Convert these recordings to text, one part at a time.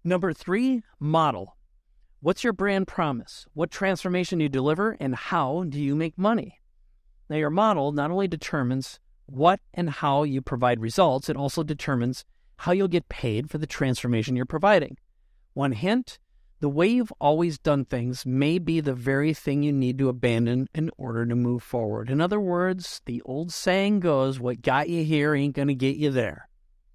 Number 3, model. What's your brand promise? What transformation do you deliver, and how do you make money? Now, your model not only determines what and how you provide results, it also determines how you'll get paid for the transformation you're providing. One hint, the way you've always done things may be the very thing you need to abandon in order to move forward. In other words, the old saying goes, what got you here ain't going to get you there.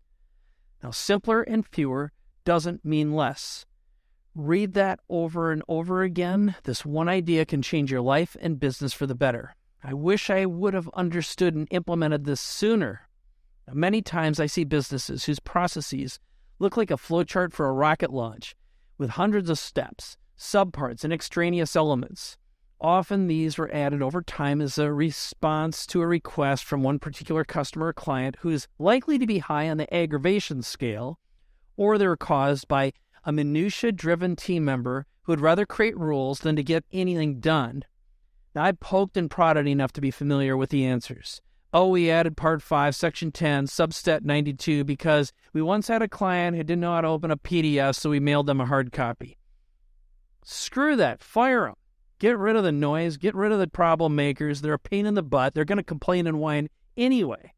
Now, simpler and fewer doesn't mean less. Read that over and over again. This one idea can change your life and business for the better. I wish I would have understood and implemented this sooner. Now, many times I see businesses whose processes look like a flowchart for a rocket launch with hundreds of steps, subparts, and extraneous elements. Often these were added over time as a response to a request from one particular customer or client who is likely to be high on the aggravation scale, or they were caused by a minutia-driven team member who would rather create rules than to get anything done. Now, I poked and prodded enough to be familiar with the answers. Oh, we added Part 5, Section 10, Substat 92, because we once had a client who didn't know how to open a PDF, so we mailed them a hard copy. Screw that. Fire them. Get rid of the noise. Get rid of the problem makers. They're a pain in the butt. They're going to complain and whine anyway.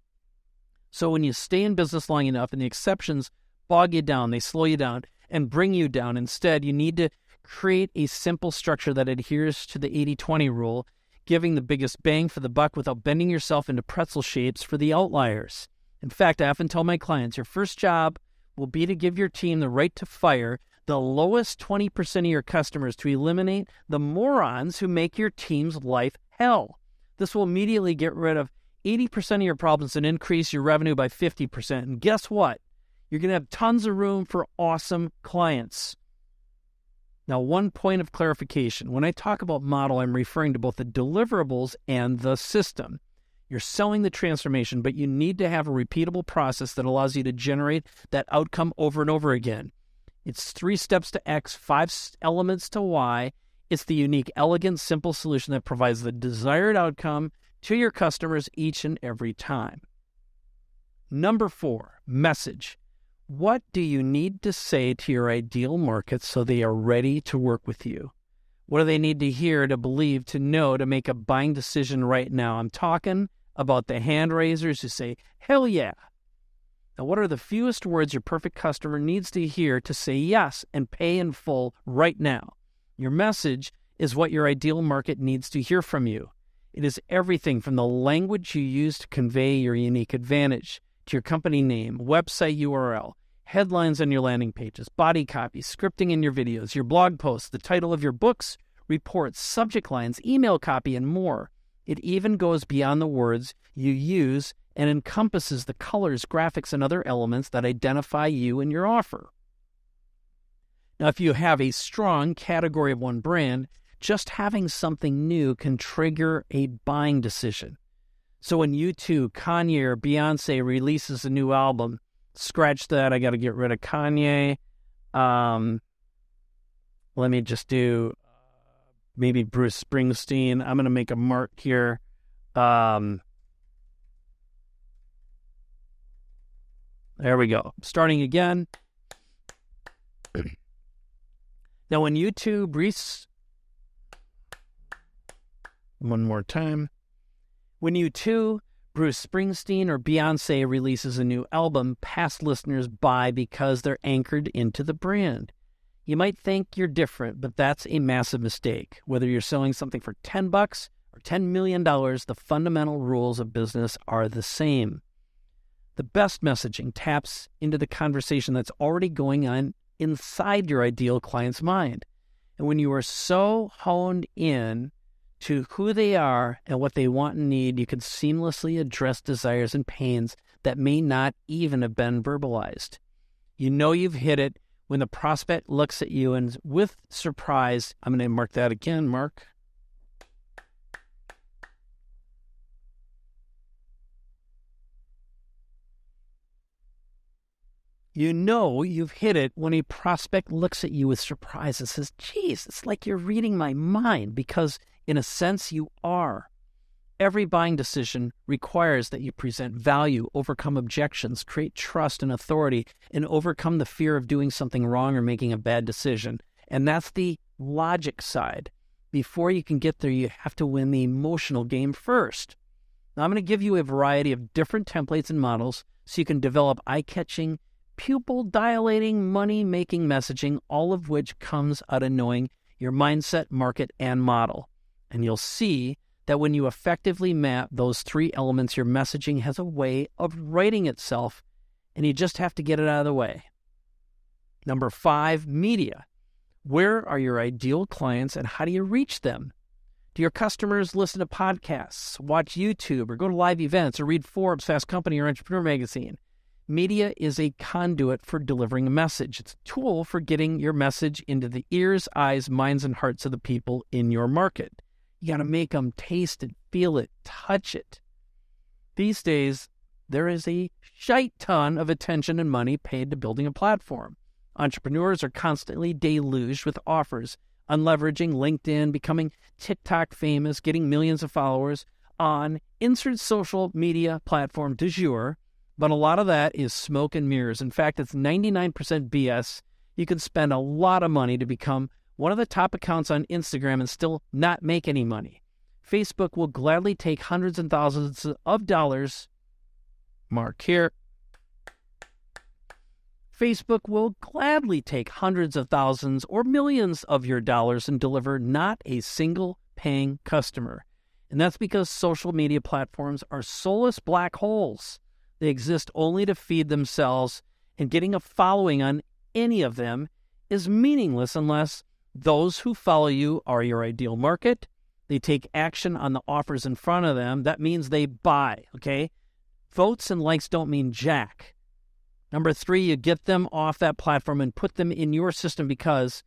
So when you stay in business long enough and the exceptions bog you down, they slow you down and bring you down, instead, you need to create a simple structure that adheres to the 80-20 rule, giving the biggest bang for the buck without bending yourself into pretzel shapes for the outliers. In fact, I often tell my clients, your first job will be to give your team the right to fire the lowest 20% of your customers to eliminate the morons who make your team's life hell. This will immediately get rid of 80% of your problems and increase your revenue by 50%. And guess what? You're going to have tons of room for awesome clients. Now, one point of clarification. When I talk about model, I'm referring to both the deliverables and the system. You're selling the transformation, but you need to have a repeatable process that allows you to generate that outcome over and over again. It's 3 steps to X, 5 elements to Y. It's the unique, elegant, simple solution that provides the desired outcome to your customers each and every time. Number 4, message. What do you need to say to your ideal market so they are ready to work with you? What do they need to hear, to believe, to know, to make a buying decision right now? I'm talking about the hand raisers who say, hell yeah. Now, what are the fewest words your perfect customer needs to hear to say yes and pay in full right now? Your message is what your ideal market needs to hear from you. It is everything from the language you use to convey your unique advantage, to your company name, website URL, headlines on your landing pages, body copy, scripting in your videos, your blog posts, the title of your books, reports, subject lines, email copy, and more. It even goes beyond the words you use and encompasses the colors, graphics, and other elements that identify you and your offer. Now, if you have a strong category of one brand, just having something new can trigger a buying decision. So when U2, Kanye, or Beyonce releases a new album, scratch that, I got to get rid of Kanye. Let me just do maybe Bruce Springsteen. I'm going to make a mark here. There we go. Starting again. Now when U2, one more time. When U2, Bruce Springsteen, or Beyonce releases a new album, past listeners buy because they're anchored into the brand. You might think you're different, but that's a massive mistake. Whether you're selling something for $10 or $10 million, the fundamental rules of business are the same. The best messaging taps into the conversation that's already going on inside your ideal client's mind. And when you are so honed in to who they are and what they want and need, you can seamlessly address desires and pains that may not even have been verbalized. You know you've hit it when the prospect looks at you and with surprise, I'm going to mark that again, Mark. You know you've hit it when a prospect looks at you with surprise and says, geez, it's like you're reading my mind, because in a sense you are. Every buying decision requires that you present value, overcome objections, create trust and authority, and overcome the fear of doing something wrong or making a bad decision. And that's the logic side. Before you can get there, you have to win the emotional game first. Now, I'm going to give you a variety of different templates and models so you can develop eye-catching, pupil-dilating, money-making messaging, all of which comes out of knowing your mindset, market, and model. And you'll see that when you effectively map those three elements, your messaging has a way of writing itself, and you just have to get it out of the way. Number 5, media. Where are your ideal clients and how do you reach them? Do your customers listen to podcasts, watch YouTube, or go to live events, or read Forbes, Fast Company, or Entrepreneur Magazine? Media is a conduit for delivering a message. It's a tool for getting your message into the ears, eyes, minds, and hearts of the people in your market. You got to make them taste it, feel it, touch it. These days, there is a shite ton of attention and money paid to building a platform. Entrepreneurs are constantly deluged with offers on leveraging LinkedIn, becoming TikTok famous, getting millions of followers on insert social media platform du jour. But a lot of that is smoke and mirrors. In fact, it's 99% BS. You can spend a lot of money to become one of the top accounts on Instagram and still not make any money. Facebook will gladly take hundreds and thousands of dollars. Mark here. Facebook will gladly take hundreds of thousands or millions of your dollars and deliver not a single paying customer. And that's because social media platforms are soulless black holes. They exist only to feed themselves, and getting a following on any of them is meaningless unless those who follow you are your ideal market. They take action on the offers in front of them. That means they buy, okay? Votes and likes don't mean jack. Number 3, you get them off that platform and put them in your system because,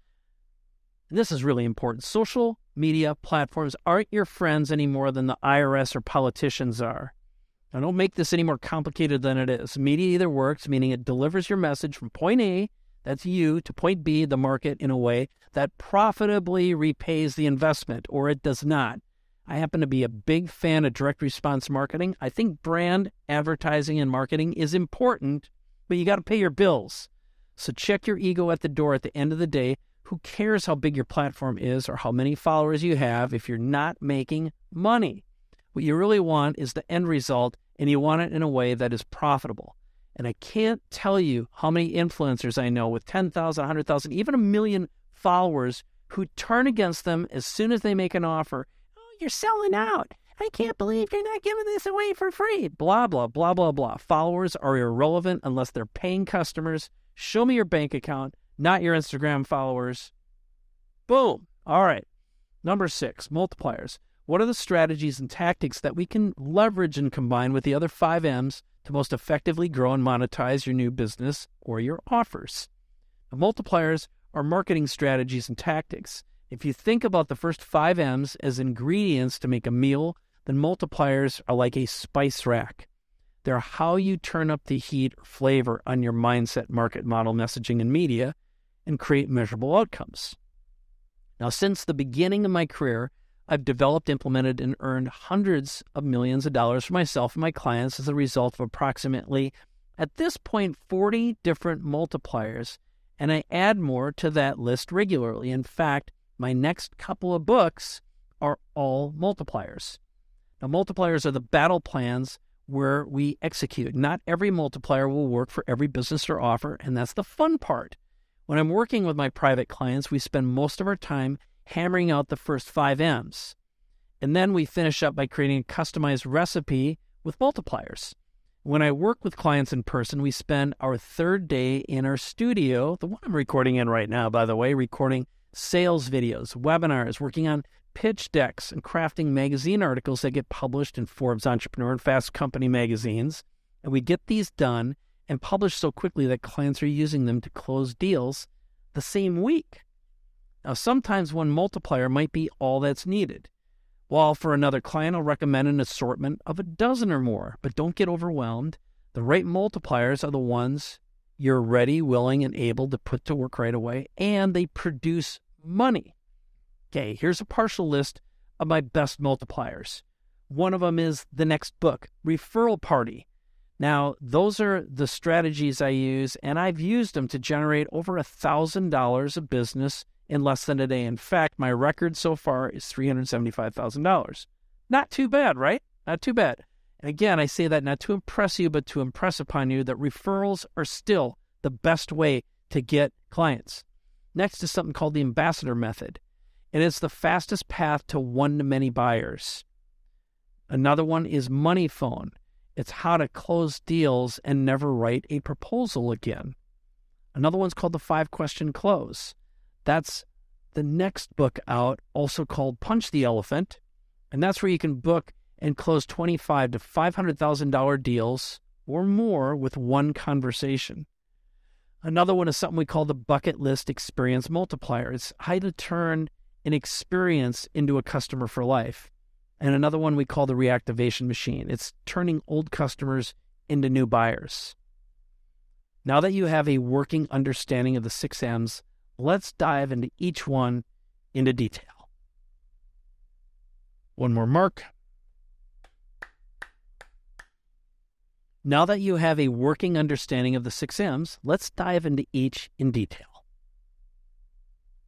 and this is really important, social media platforms aren't your friends any more than the IRS or politicians are. Now, don't make this any more complicated than it is. Media either works, meaning it delivers your message from point A, that's you, to point B, the market, in a way that profitably repays the investment, or it does not. I happen to be a big fan of direct response marketing. I think brand advertising and marketing is important, but you got to pay your bills. So check your ego at the door at the end of the day. Who cares how big your platform is or how many followers you have if you're not making money? What you really want is the end result, and you want it in a way that is profitable. And I can't tell you how many influencers I know with 10,000, 100,000, even 1 million followers who turn against them as soon as they make an offer. Oh, you're selling out. I can't believe you're not giving this away for free. Blah, blah, blah, blah, blah. Followers are irrelevant unless they're paying customers. Show me your bank account, not your Instagram followers. Boom. All right. Number 6, multipliers. What are the strategies and tactics that we can leverage and combine with the other 5 M's to most effectively grow and monetize your new business or your offers? Now, multipliers are marketing strategies and tactics. If you think about the first 5 M's as ingredients to make a meal, then multipliers are like a spice rack. They're how you turn up the heat or flavor on your mindset, market, model, messaging, and media and create measurable outcomes. Now, since the beginning of my career, I've developed, implemented, and earned hundreds of millions of dollars for myself and my clients as a result of approximately, at this point, 40 different multipliers, and I add more to that list regularly. In fact, my next couple of books are all multipliers. Now, multipliers are the battle plans where we execute. Not every multiplier will work for every business or offer, and that's the fun part. When I'm working with my private clients, we spend most of our time hammering out the first 5 M's. And then we finish up by creating a customized recipe with multipliers. When I work with clients in person, we spend our 3rd day in our studio, the one I'm recording in right now, by the way, recording sales videos, webinars, working on pitch decks, and crafting magazine articles that get published in Forbes, Entrepreneur, and Fast Company magazines. And we get these done and published so quickly that clients are using them to close deals the same week. Now, sometimes one multiplier might be all that's needed, while for another client, I'll recommend an assortment of a dozen or more. But don't get overwhelmed. The right multipliers are the ones you're ready, willing, and able to put to work right away, and they produce money. Okay, here's a partial list of my best multipliers. One of them is the next book, referral party. Now, those are the strategies I use, and I've used them to generate over $1,000 of business in less than a day. In fact, my record so far is $375,000. Not too bad, right? Not too bad. And again, I say that not to impress you, but to impress upon you that referrals are still the best way to get clients. Next is something called the ambassador method, and it's the fastest path to one-to-many buyers. Another one is Money Phone. It's how to close deals and never write a proposal again. Another one's called the 5-question close. That's the next book out, also called Punch the Elephant, and that's where you can book and close $25,000 to $500,000 deals or more with one conversation. Another one is something we call the bucket list experience multiplier. It's how to turn an experience into a customer for life. And another one we call the reactivation machine. It's turning old customers into new buyers. Now that you have a working understanding of the 6 M's, let's dive into each one into detail. One more mark. Now that you have a working understanding of the 6 M's, let's dive into each in detail.